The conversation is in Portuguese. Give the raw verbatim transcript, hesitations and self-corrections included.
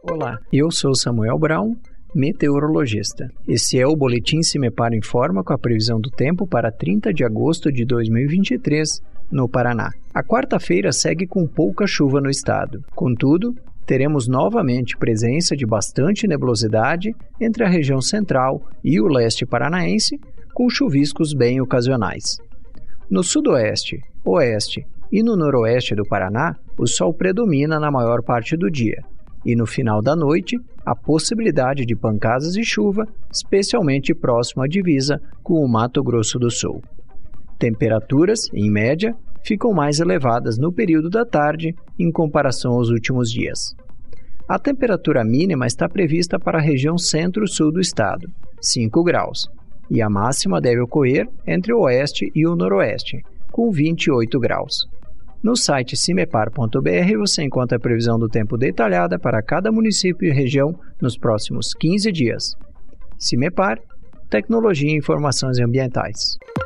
Olá, eu sou Samuel Brown, meteorologista. Esse é o Boletim Cimepar Informa com a previsão do tempo para trinta de agosto de dois mil e vinte e três, no Paraná. A quarta-feira segue com pouca chuva no estado. Contudo, teremos novamente presença de bastante nebulosidade entre a região central e o leste paranaense, com chuviscos bem ocasionais. No sudoeste, oeste e no noroeste do Paraná, o sol predomina na maior parte do dia. E no final da noite, a possibilidade de pancadas de chuva, especialmente próximo à divisa com o Mato Grosso do Sul. Temperaturas, em média, ficam mais elevadas no período da tarde em comparação aos últimos dias. A temperatura mínima está prevista para a região centro-sul do estado, cinco graus, e a máxima deve ocorrer entre o oeste e o noroeste, com vinte e oito graus. No site cimepar ponto b r você encontra a previsão do tempo detalhada para cada município e região nos próximos quinze dias. Cimepar, Tecnologia e Informações Ambientais.